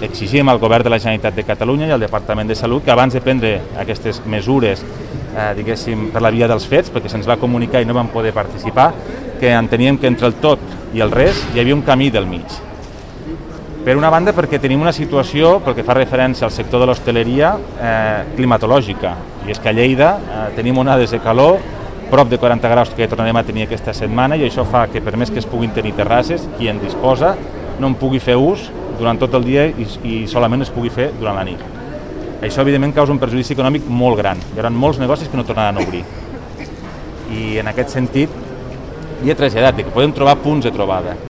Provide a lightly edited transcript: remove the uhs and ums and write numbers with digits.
exigim al Govern de la Generalitat de Catalunya i al Departament de Salut que abans de prendre aquestes mesures, diguéssim, per la via dels fets, perquè se'ns va comunicar i no vam poder participar, que enteníem que entre el tot i el res hi havia un camí del mig. Per una banda, perquè tenim una situació, pel que fa referència al sector de l'hostaleria, climatològica, i és que a Lleida tenim onades de calor prop de 40 graus que tornarem a tenir aquesta setmana, i això fa que, per més que es puguin tenir terrasses, qui en disposa no en pugui fer ús durant tot el dia i solament es pugui fer durant la nit. Això, evidentment, causa un perjudici econòmic molt gran. Hi haurà molts negocis que no tornaran a obrir. I en aquest sentit, hi he traslladat que podem trobar punts de trobada.